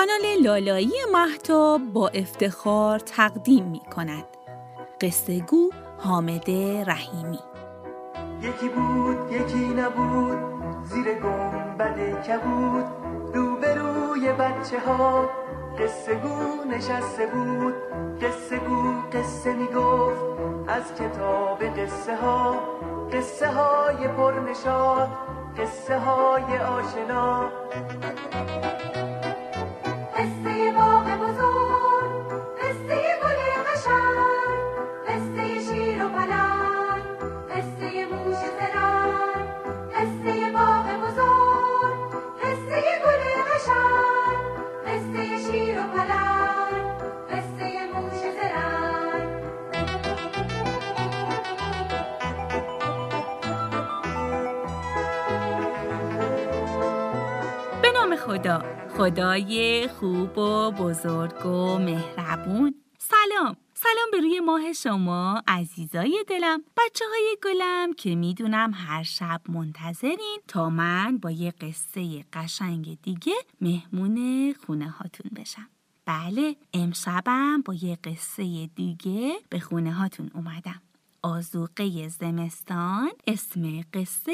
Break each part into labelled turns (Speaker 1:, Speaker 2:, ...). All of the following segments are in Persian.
Speaker 1: کانال لالایی مهتاب با افتخار تقدیم می کند. قصه گو حامد رحیمی.
Speaker 2: یکی بود یکی نبود، زیر گنبد کبود، روبروی بچه ها قصه گو نشسته بود. قصه گو قصه می گفت از کتاب قصه ها، قصه های پرنشاط، قصه های آشنا. قصه باغ بزرگ، قصه گل قشنگ، قصه شیر و پلنگ، قصه موش زرنگ. قصه باغ بزرگ، قصه گل قشنگ، قصه شیر و پلنگ، قصه موش زرنگ.
Speaker 1: به نام خدا، خدای خوب و بزرگ و مهربون. سلام به روی ماه شما عزیزای دلم، بچه های گلم که میدونم هر شب منتظرین تا من با یه قصه قشنگ دیگه مهمون خونه هاتون بشم. بله، امشبم با یه قصه دیگه به خونه هاتون اومدم. آذوقه زمستان اسم قصه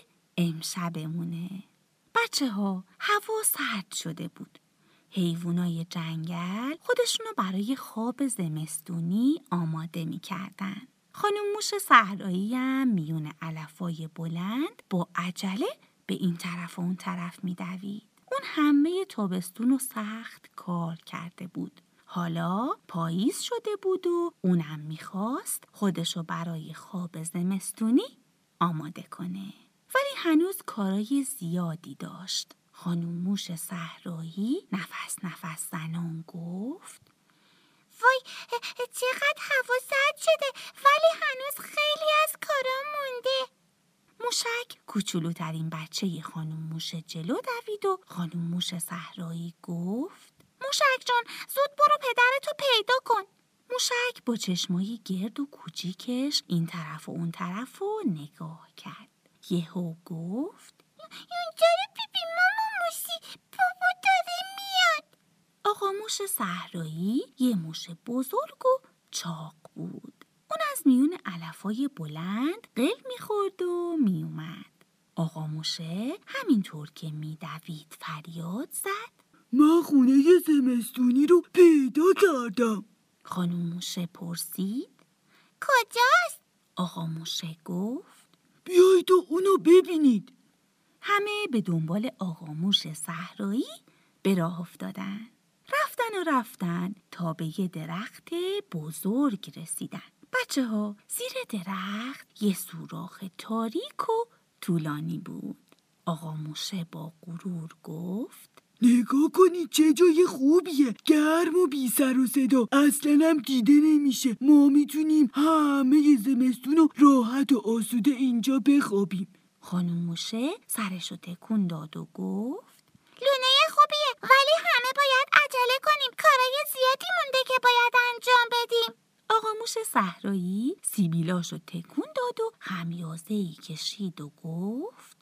Speaker 1: امشبمونه. بچه ها، هوا سرد شده بود. حیوانای جنگل خودشونو برای خواب زمستونی آماده می کردن. خانم موش صحرایی هم میون علفای بلند با عجله به این طرف و اون طرف می دوید. اون همه تابستون رو سخت کار کرده بود. حالا پاییز شده بود و اونم میخواست خودشو برای خواب زمستونی آماده کنه. ولی هنوز کارای زیادی داشت. خانم موش صحرایی نفس زنان گفت:
Speaker 3: وای، چقدر هوا سرد شده، ولی هنوز خیلی از کارا مونده.
Speaker 1: موشک کوچولوترین بچه خانم موش جلو دوید و خانم موش صحرایی گفت:
Speaker 3: موشک جان، زود برو پدرتو پیدا کن.
Speaker 1: موشک با چشمای گرد و کوچیکش این طرف و اون طرف رو نگاه کرد. یهو گفت:
Speaker 3: اینجا بیبی ماما موشی، بابا داره میاد.
Speaker 1: آقا موش صحرایی یه موش بزرگ و چاق بود. اون از میون علفای بلند قل میخورد و میومد. آقا موشه همینطور که میدوید فریاد زد:
Speaker 4: من خونه زمستونی رو پیدا کردم.
Speaker 1: خانم موشه پرسید:
Speaker 3: کجاست؟
Speaker 1: آقا موشه گفت:
Speaker 4: بیایید و اونو ببینید.
Speaker 1: همه به دنبال آقا موش صحرایی به راه افتادن. رفتن تا به یه درخت بزرگ رسیدن. بچه ها، زیر درخت یه سوراخ تاریک و طولانی بود. آقا موشه با غرور گفت:
Speaker 4: نگاه کنید چه جای خوبیه، گرم و بی سر و صدا، اصلا هم دیده نمیشه. ما میتونیم همه زمستون رو راحت و آسوده اینجا بخوابیم.
Speaker 1: خانم موشه سرشو تکون داد و گفت:
Speaker 3: لونه خوبیه، ولی همه باید عجله کنیم، کارای زیادی مونده که باید انجام بدیم.
Speaker 1: آقا موش صحرایی سیبیلاشو تکون داد و خمیازه‌ای کشید و گفت: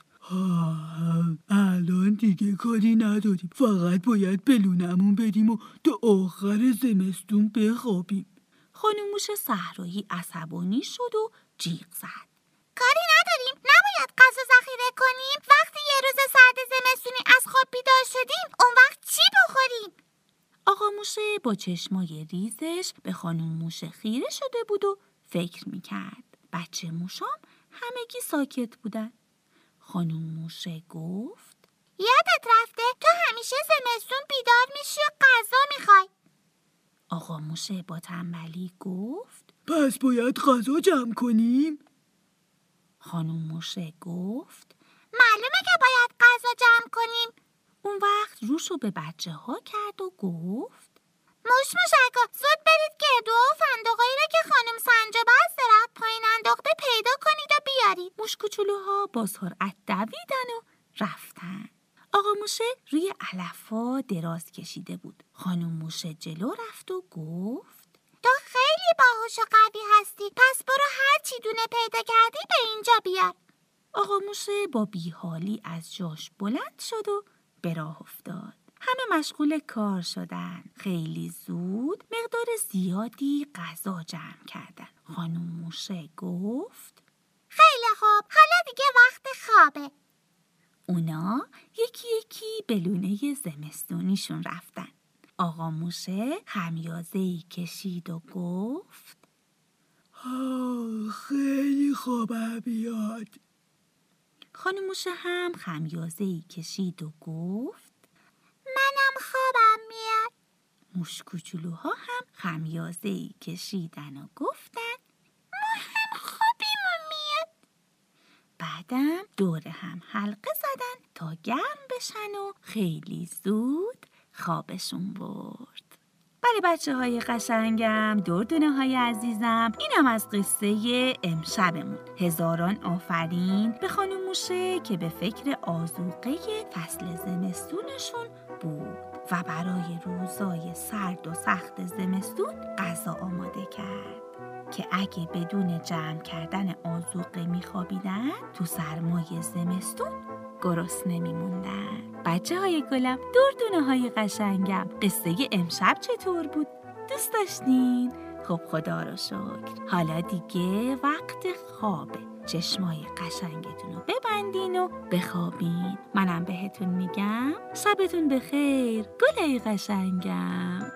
Speaker 4: الان دیگه کاری نداریم، فقط باید به لونمون بریم و تا آخر زمستون بخوابیم.
Speaker 1: خانم موش صحرایی عصبانی شد و جیغ زد:
Speaker 3: کاری نداریم، نباید غذا ذخیره کنیم؟ وقتی یه روز سرد زمستونی از خواب بیدار شدیم، اون وقت چی بخوریم؟
Speaker 1: آقا موشه با چشمای ریزش به خانم موشه خیره شده بود و فکر میکرد. بچه موشام همگی ساکت بودن. خانم موشه گفت:
Speaker 3: یادت رفته تو همیشه زمستون بیدار میشی و غذا میخوای.
Speaker 1: آقا موشه با تنبلی گفت:
Speaker 4: پس باید غذا جمع کنیم؟
Speaker 1: خانم موشه گفت:
Speaker 3: معلومه که باید غذا جمع کنیم.
Speaker 1: اون وقت روشو به بچه ها کرد و گفت:
Speaker 3: موشکا، زود برید گردو و فندقایی رو که خانم سنجابه از درخت پایین انداخته پیدا کنید و بیارید.
Speaker 1: موش کوچولوها با سرعت دویدن و رفتن. آقا موشه روی علفا دراز کشیده بود. خانم موشه جلو رفت و گفت:
Speaker 3: تو خیلی باهوش و قوی هستی، پس برو هر چی دونه پیدا کردی به اینجا بیار.
Speaker 1: آقا موشه با بیحالی از جاش بلند شد و به راه افتاد. همه مشغول کار شدن. خیلی زود مقدار زیادی غذا جمع کردن. خانم موشه گفت
Speaker 3: خیلی خوب، حالا دیگه وقت خوابه.
Speaker 1: اونا یکی یکی به لونه زمستونیشون رفتن. آقا موشه خمیازه‌ای کشید و گفت
Speaker 4: خیلی خوبم بیاد.
Speaker 1: خانم موشه هم خمیازه‌ای کشید و گفت
Speaker 3: منم خوابم میاد.
Speaker 1: موش کوچولوها هم خمیازه‌ای کشیدن و گفتن
Speaker 3: ما هم خوابیمون میاد.
Speaker 1: بعدم دور هم حلقه زدن تا گرم بشن و خیلی زود خوابشون برد. بله بچه های قشنگم، دردونه های عزیزم، اینم از قصه امشبمون. هزاران آفرین به خانم موشه که به فکر آذوقه فصل زمستونشون بود و برای روزای سرد و سخت زمستون غذا آماده کرد که اگه بدون جمع کردن آذوقه میخوابیدن تو سرمای زمستون گرسنه نمیموندن. بچه های گلم، دردونه های قشنگم، قصه امشب چطور بود؟ دوست داشتین؟ خب خدا رو شکر. حالا دیگه وقت خوابه. چشمای قشنگتون رو ببندین و بخوابین. منم بهتون میگم شبتون بخیر گلای قشنگم.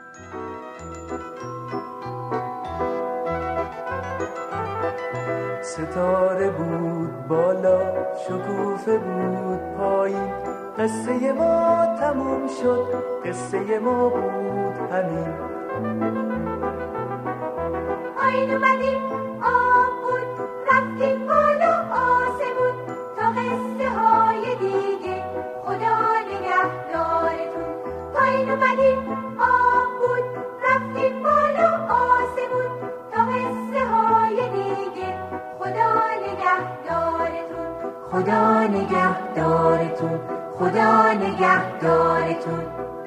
Speaker 5: ستاره بود بالا، شکوفه بود پایین، قصه ما تموم شد، قصه ما بود همین.
Speaker 2: پایین اومدیم آب بود، رفتیم بالا آسمون، تا قصه های دیگه خدا نگهدارتون. پایین اومدیم آب بود، رفتیم بالا آسمون، تا قصه های دیگه خدا نگهدارتون. خدا نگهدارتون. خدا نگهدارتون.